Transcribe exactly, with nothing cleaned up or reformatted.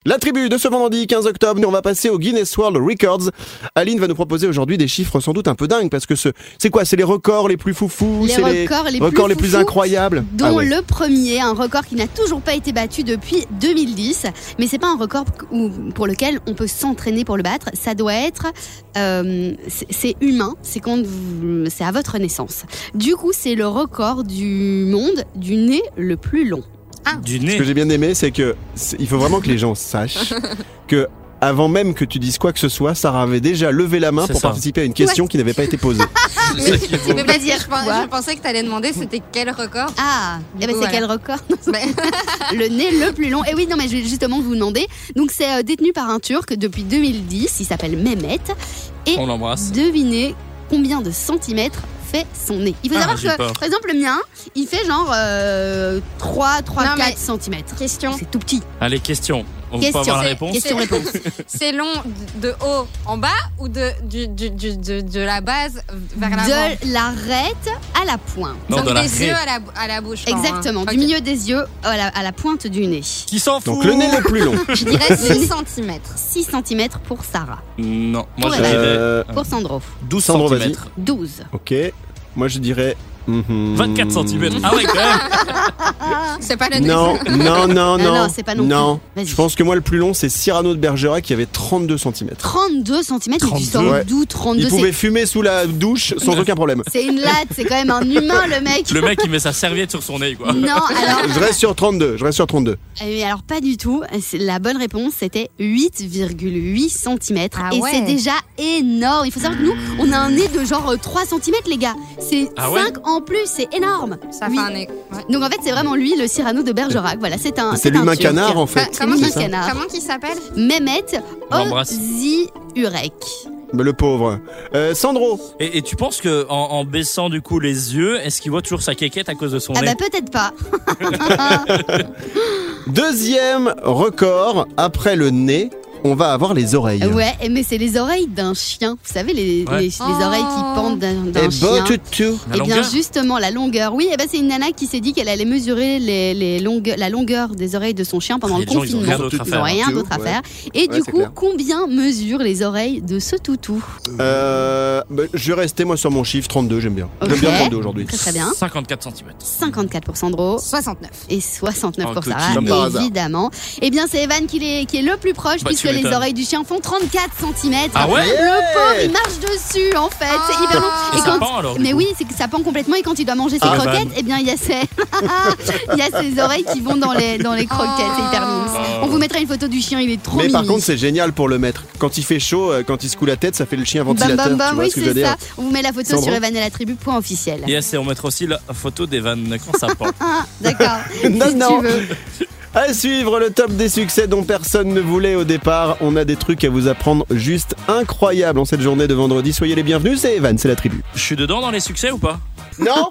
La tribu de ce vendredi quinze octobre, on va passer au Guinness World Records. Aline va nous proposer aujourd'hui des chiffres sans doute un peu dingues parce que ce, c'est quoi? C'est les records les plus foufous? Les c'est records les, les records plus, les plus foufous, incroyables? Dont ah ouais. le premier, un record qui n'a toujours pas été battu depuis deux mille dix. Mais c'est pas un record où, pour lequel on peut s'entraîner pour le battre. Ça doit être, euh, c'est, c'est humain. C'est quand vous, c'est à votre naissance. Du coup, c'est le record du monde du nez le plus long. Ah. Du nez. Ce que j'ai bien aimé, c'est que c'est, il faut vraiment que les gens sachent que avant même que tu dises quoi que ce soit, Sarah avait déjà levé la main C'est pour ça. participer à une question Ouais. qui n'avait pas été posée. Mais, C'est ça qui est beau. mais parce que je, pens- Quoi je pensais que t'allais demander c'était quel record. Ah, Du eh ben coup, c'est voilà. quel record? Ben, Le nez le plus long. Et oui, non, mais je vais justement vous demander. Donc, c'est euh, détenu par un Turc depuis deux mille dix. Il s'appelle Mehmet. Et On l'embrasse. devinez combien de centimètres fait son nez. Il faut Ah, savoir j'ai que, peur. par exemple, le mien, il fait genre euh, trois, trois, Non, mais- quatre centimètres. question. C'est tout petit. Allez, question. On peut Question. avoir la C'est- réponse. Question-réponse. C'est long de haut en bas ou de, du, du, du- de, de la base vers l'avant? De l'arête à la pointe. Non, Donc de la des raie. yeux à la, à la bouche. quoi, hein. Exactement. Ok. Du milieu des yeux à la, à la pointe du nez. Qui s'en fout? Donc le nez le plus long. Je dirais six centimètres. six centimètres pour Sarah. Non, moi Pour je Eva. dirais Euh, Pour Sandro. douze Sandro, vas-y. centimètres. douze. ok. Moi je dirais. mhm. vingt-quatre centimètres. Ah ouais, quand même. C'est pas le Non, non, non, non. non, c'est pas non plus. Non. Vas-y. Je pense que moi le plus long c'est Cyrano de Bergerac qui avait trente-deux centimètres. trente-deux centimètres. Mais tu trente-deux. sors Ouais. d'où trente-deux? Il C'est- pouvait fumer sous la douche sans aucun problème. C'est une latte, c'est quand même un humain le mec. Le mec, il met sa serviette sur son nez, quoi. Non, alors, Je reste sur trente-deux. Je reste sur trente-deux. euh, mais alors pas du tout. C'est- La bonne réponse c'était huit virgule huit centimètres. Ah Et ouais. c'est déjà énorme. Il faut savoir que nous, on a un nez de genre euh, trois centimètres les gars. C'est Ah ouais. cinq en plus, c'est énorme. Ça Oui. fait un nez. Ouais. Donc en fait c'est vraiment lui le Cyrano de Bergerac. Voilà, c'est un. C'est un l'humain Turc. canard en Bah, fait. comment l'humain qu'il C'est ça. canard. comment qu'il s'appelle? Mehmet On l'embrasse. Oziurek. Mais le pauvre. Euh, Sandro. Et, et tu penses que en, en baissant du coup les yeux, est-ce qu'il voit toujours sa quéquette à cause de son Ah nez? bah peut-être pas. Deuxième record après le nez, on va avoir les oreilles. Ouais, mais c'est les oreilles d'un chien. Vous savez les, Ouais. les, les Oh. oreilles qui pendent d'un, d'un Et chien. bah, toutou. La Eh bien longueur. justement la longueur. Oui, eh ben c'est une nana qui s'est dit qu'elle allait mesurer les, les longue- la longueur des oreilles de son chien pendant Les le gens, ils ont confinement. rien d'autre à Ils faire. n'ont rien Tout, d'autre à ouais. faire. Et Ouais, du c'est coup, clair. combien mesurent les oreilles de ce toutou? Euh, bah, je vais rester moi sur mon chiffre trente-deux, j'aime bien. J'aime Ok. bien trente-deux aujourd'hui. Très très bien. cinquante-quatre centimètres. cinquante-quatre pour Sandro soixante-neuf. et soixante-neuf Oh, pour coquille. Sarah, Comme par hasard. évidemment. Eh bien, c'est Evan qui est, qui est le plus proche Bah, puisque tu les m'étonnes. oreilles du chien font trente-quatre centimètres. Ah ouais? Le pauvre, il marche dessus en fait. C'est hyper long. Et ça pend, alors, du mais coup. oui, c'est que ça pend complètement et quand il doit manger ses Ah, croquettes, Evan. eh bien il y a ses, il y a ses oreilles qui vont dans les dans les croquettes. C'est hyper mignon. Oh. On vous mettra une photo du chien, il est trop Mais mimi. par contre, c'est génial pour le mettre. Quand il fait chaud, euh, quand il secoue la tête, ça fait le chien Bam ventilateur. bam bam, tu vois oui ce que je veux c'est dire? ça. On vous met la photo Sandro sur Evan et la tribu point officiel. Yes, et on mettra aussi la photo d'Evan quand ça pend. Ah, d'accord. Non, si non. tu veux. À suivre le top des succès dont personne ne voulait au départ. On a des trucs à vous apprendre juste incroyables en cette journée de vendredi. Soyez les bienvenus, c'est Evan, c'est la tribu. Je suis dedans dans les succès ou pas? Non.